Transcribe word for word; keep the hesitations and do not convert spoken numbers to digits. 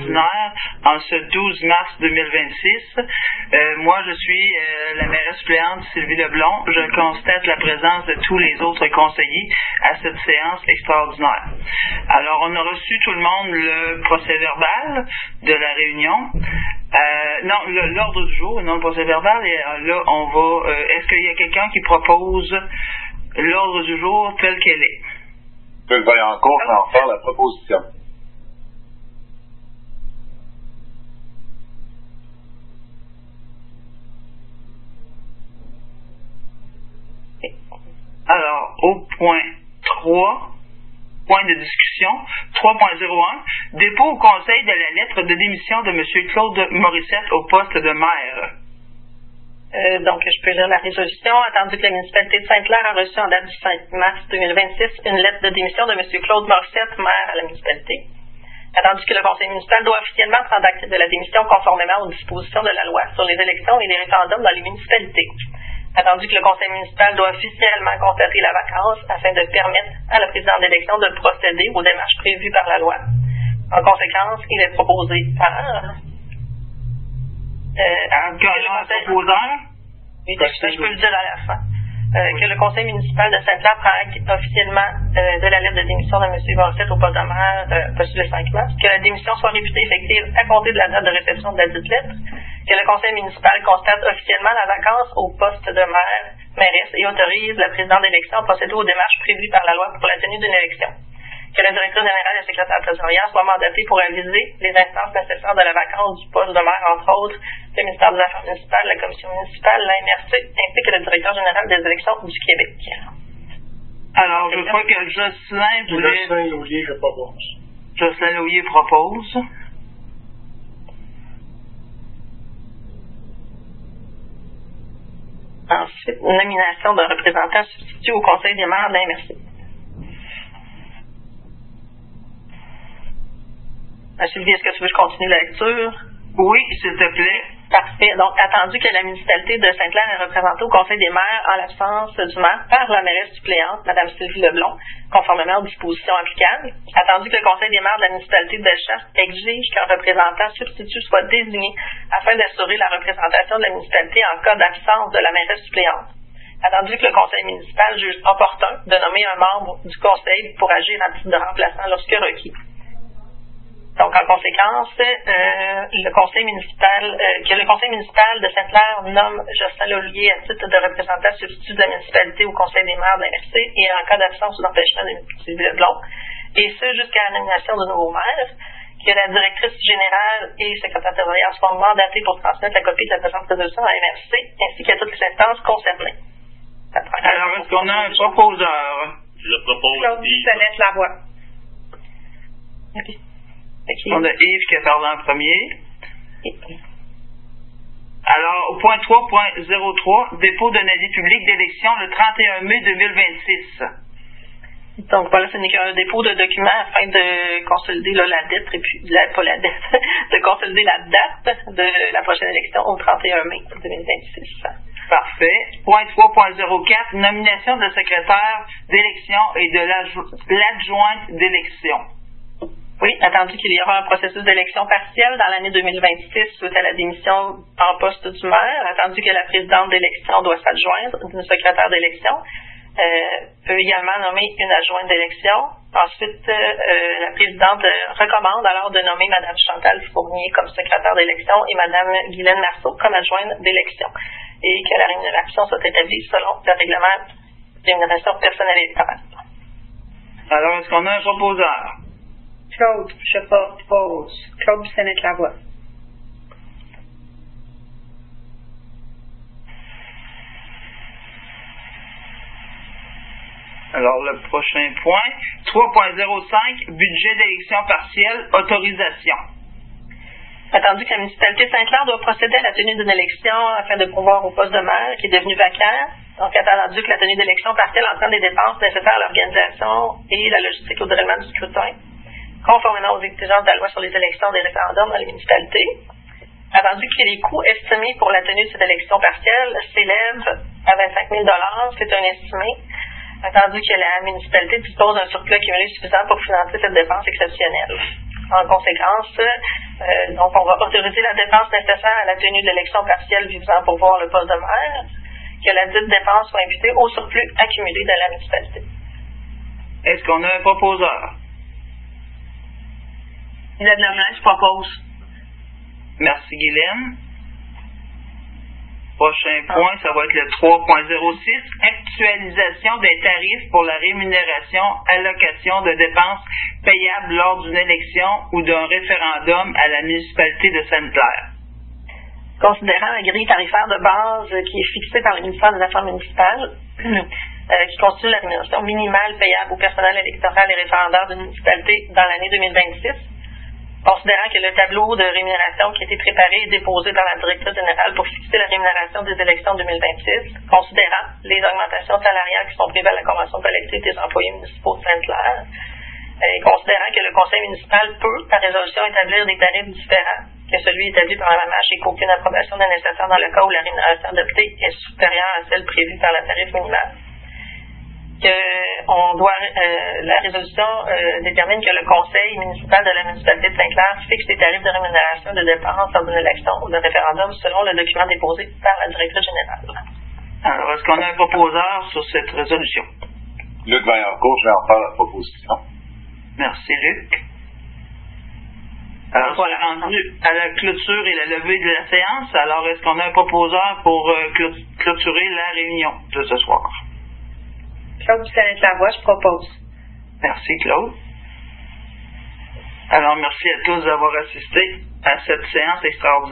extraordinaire en ce douze mars deux mille vingt-six. Euh, moi, je suis euh, la mairesse suppléante Sylvie Leblond. Je constate la présence de tous les autres conseillers à cette séance extraordinaire. Alors, on a reçu tout le monde le procès-verbal de la réunion. Euh, non, le, l'ordre du jour, non le procès-verbal. Et euh, là, on va... Euh, est-ce qu'il y a quelqu'un qui propose l'ordre du jour tel qu'elle est? M. Vaillancourt en faire la proposition. Alors, au point trois, point de discussion, trois point zéro un, dépôt au Conseil de la lettre de démission de M. Claude Morissette au poste de maire. Euh, donc, je peux lire la résolution. Attendu que la municipalité de Sainte-Claire a reçu en date du cinq mars deux mille vingt-six une lettre de démission de M. Claude Morissette, maire à la municipalité. Attendu que le conseil municipal doit officiellement prendre acte de la démission conformément aux dispositions de la loi sur les élections et les référendums dans les municipalités. Attendu que le conseil municipal doit officiellement constater la vacance afin de permettre à la présidente d'élection de procéder aux démarches prévues par la loi. En conséquence, il est proposé par... Euh, un proposeur? Oui, je, je peux le dire à la fin. Euh, oui. Que le conseil municipal de Sainte-Claire prend acte officiellement euh, de la lettre de démission de M. Morissette au poste de maire euh, reçu le cinq mars, que la démission soit réputée effective à compter de la date de réception de la dite lettre, que le conseil municipal constate officiellement la vacance au poste de maire, mairesse et autorise la présidente d'élection à procéder aux démarches prévues par la loi pour la tenue d'une élection. Que le directeur général et le secrétaire trésorier soient mandatés pour aviser les instances nécessaires de la vacance du poste de maire, entre autres le ministère des Affaires municipales, la commission municipale, la M R C, ainsi que le directeur général des élections du Québec. Alors, je crois que Jocelyn voulait... Jocelyn Laulier, je propose. Jocelyn Laulier propose. Ensuite, nomination d'un représentant substitut au conseil des maires de la M R C. Sylvie, est-ce que tu veux que je continue la lecture? Oui, s'il te plaît. Parfait. Donc, attendu que la municipalité de Sainte-Claire est représentée au conseil des maires en l'absence du maire par la mairesse suppléante, Mme Sylvie Leblond, conformément aux dispositions applicables. Attendu que le conseil des maires de la municipalité de Bellechasse exige qu'un représentant substitut soit désigné afin d'assurer la représentation de la municipalité en cas d'absence de la mairesse suppléante. Attendu que le conseil municipal juge opportun de nommer un membre du conseil pour agir en titre de remplaçant lorsque requis. Donc, en conséquence, euh, le conseil municipal, euh, que le conseil municipal de Sainte-Claire nomme Jocelyn Laulier à titre de représentant substitut de la municipalité au conseil des maires de la M R C et en cas d'absence ou d'empêchement de Sylvie Leblond, et ce jusqu'à la nomination de nouveau maire, que la directrice générale et secrétaire trésorière soient mandatés pour transmettre la copie de la présente résolution à la M R C ainsi qu'à toutes les instances concernées. Alors, est-ce qu'on a un proposeur? Je propose Claude Yves Lavoie. Okay. Okay. On a Yves qui a parlé en premier. Okay. Alors, au point trois point zéro trois, dépôt d'un avis public d'élection le trente et un mai deux mille vingt-six. Donc voilà, ce n'est qu'un dépôt de documents afin de consolider là, la dette, et puis, la, pas la dette, de consolider la date de la prochaine élection au trente et un mai deux mille vingt-six. Parfait. Point trois point zéro quatre, nomination de secrétaire d'élection et de l'adjointe d'élection. Oui, attendu qu'il y aura un processus d'élection partielle dans l'année deux mille vingt-six suite à la démission en poste du maire, attendu que la présidente d'élection doit s'adjoindre d'une secrétaire d'élection, euh, peut également nommer une adjointe d'élection. Ensuite, euh, la présidente recommande alors de nommer Mme Chantal Fournier comme secrétaire d'élection et Mme Guylaine Marceau comme adjointe d'élection, et que la rémunération soit établie selon le règlement de rémunération personnelle électorale. Alors, est-ce qu'on a un proposeur? Claude, je propose. Claude Bissonnette-Lavoie. Alors, le prochain point, trois point zéro cinq, budget d'élection partielle, autorisation. Attendu que la municipalité de Sainte-Claire doit procéder à la tenue d'une élection afin de pourvoir au poste de maire qui est devenu vacant, donc attendu que la tenue d'élection partielle entraîne des dépenses nécessaires à l'organisation et la logistique au déroulement du scrutin, conformément aux exigences de la loi sur les élections des référendums dans les municipalités. Attendu que les coûts estimés pour la tenue de cette élection partielle s'élèvent à vingt-cinq mille dollars, c'est un estimé. Attendu que la municipalité dispose d'un surplus accumulé suffisant pour financer cette dépense exceptionnelle. En conséquence, Euh, donc, on va autoriser la dépense nécessaire à la tenue de l'élection partielle visant à pourvoir le poste de maire, que la dite dépense soit imputée au surplus accumulé de la municipalité. Est-ce qu'on a un proposeur? Guylaine Lemay, je propose. Merci, Guylaine. Prochain point, ça va être le trois point zéro six, actualisation des tarifs pour la rémunération, allocation de dépenses payables lors d'une élection ou d'un référendum à la municipalité de Sainte-Claire. Considérant la grille tarifaire de base qui est fixée par le ministère des Affaires municipales, euh, qui constitue la rémunération minimale payable au personnel électoral et référendaire d'une municipalité dans l'année deux mille vingt-six, considérant que le tableau de rémunération qui a été préparé et déposé par la directrice générale pour fixer la rémunération des élections deux mille vingt-six, considérant les augmentations salariales qui sont prévues à la convention collective des employés municipaux de Sainte-Claire, et considérant que le conseil municipal peut, par résolution, établir des tarifs différents que celui établi par la M A M H et qu'aucune approbation n'est nécessaire dans le cas où la rémunération adoptée est supérieure à celle prévue par la tarif minimale. Que on doit, euh, la résolution euh, détermine que le conseil municipal de la municipalité de Sainte-Claire fixe les tarifs de rémunération de dépenses dans une élection ou de référendum selon le document déposé par la directrice générale. Alors, est-ce qu'on a un proposeur sur cette résolution? Luc Vaillancourt, je vais en faire la proposition. Merci, Luc. Alors, voilà, rendu à la clôture et la levée de la séance. Alors, est-ce qu'on a un proposeur pour euh, clôturer la réunion de ce soir? Claude Bissonnette-Lavoie, je propose. Merci, Claude. Alors, merci à tous d'avoir assisté à cette séance extraordinaire.